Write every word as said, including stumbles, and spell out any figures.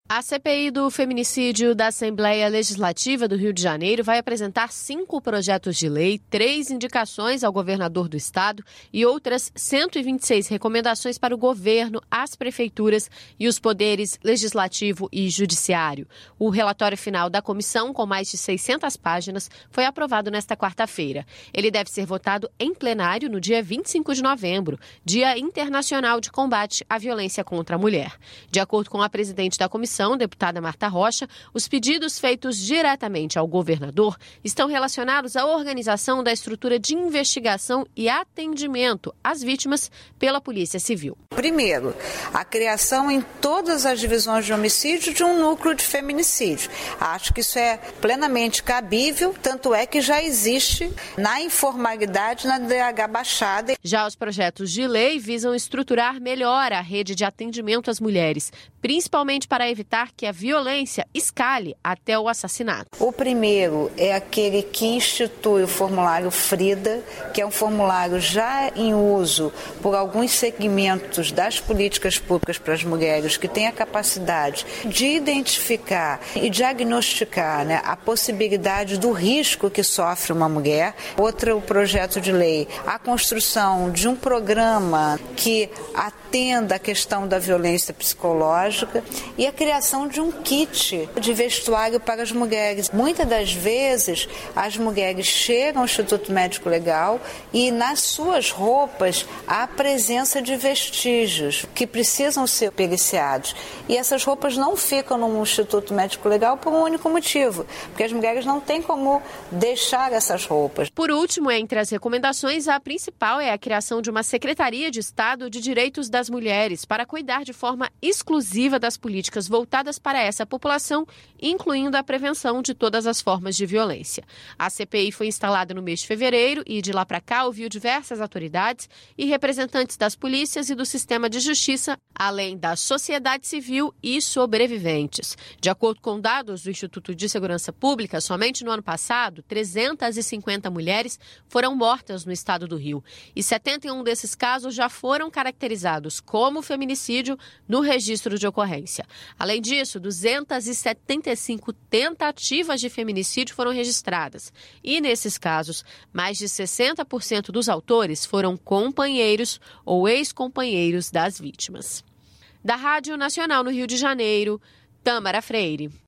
A C P I do feminicídio da Assembleia Legislativa do Rio de Janeiro vai apresentar cinco projetos de lei, três indicações ao governador do estado e outras cento e vinte e seis recomendações para o governo, as prefeituras e os poderes legislativo e judiciário. O relatório final da comissão, com mais de seiscentas páginas, foi aprovado nesta quarta-feira. Ele deve ser votado em plenário no dia vinte e cinco de novembro, Dia Internacional de Combate à Violência contra a Mulher. De acordo com a presidente da comissão, deputada Marta Rocha, os pedidos feitos diretamente ao governador estão relacionados à organização da estrutura de investigação e atendimento às vítimas pela Polícia Civil. Primeiro, a criação em todas as divisões de homicídio de um núcleo de feminicídio. Acho que isso é plenamente cabível, tanto é que já existe na informalidade na D H Baixada. Já os projetos de lei visam estruturar melhor a rede de atendimento às mulheres, principalmente para evitar que a violência escale até o assassinato. O primeiro é aquele que institui o formulário Frida, que é um formulário já em uso por alguns segmentos das políticas públicas para as mulheres, que tem a capacidade de identificar e diagnosticar, né, a possibilidade do risco que sofre uma mulher. Outro projeto de lei, a construção de um programa que atenda a questão da violência psicológica e a criação de um kit de vestuário para as mulheres. Muitas das vezes as mulheres chegam ao Instituto Médico Legal e nas suas roupas há a presença de vestígios que precisam ser periciados. E essas roupas não ficam no Instituto Médico Legal por um único motivo, porque as mulheres não têm como deixar essas roupas. Por último, entre as recomendações, a principal é a criação de uma Secretaria de Estado de Direitos das Mulheres para cuidar de forma exclusiva das políticas voltadas para essa população, incluindo a prevenção de todas as formas de violência. A C P I foi instalada no mês de fevereiro e de lá para cá ouviu diversas autoridades e representantes das polícias e do sistema de justiça, além da sociedade civil e sobreviventes. De acordo com dados do Instituto de Segurança Pública, somente no ano passado, trezentas e cinquenta mulheres foram mortas no estado do Rio e setenta e um desses casos já foram caracterizados como feminicídio no registro de ocorrência. Além disso, duzentas e setenta e cinco tentativas de feminicídio foram registradas. E, nesses casos, mais de sessenta por cento dos autores foram companheiros ou ex-companheiros das vítimas. Da Rádio Nacional no Rio de Janeiro, Tâmara Freire.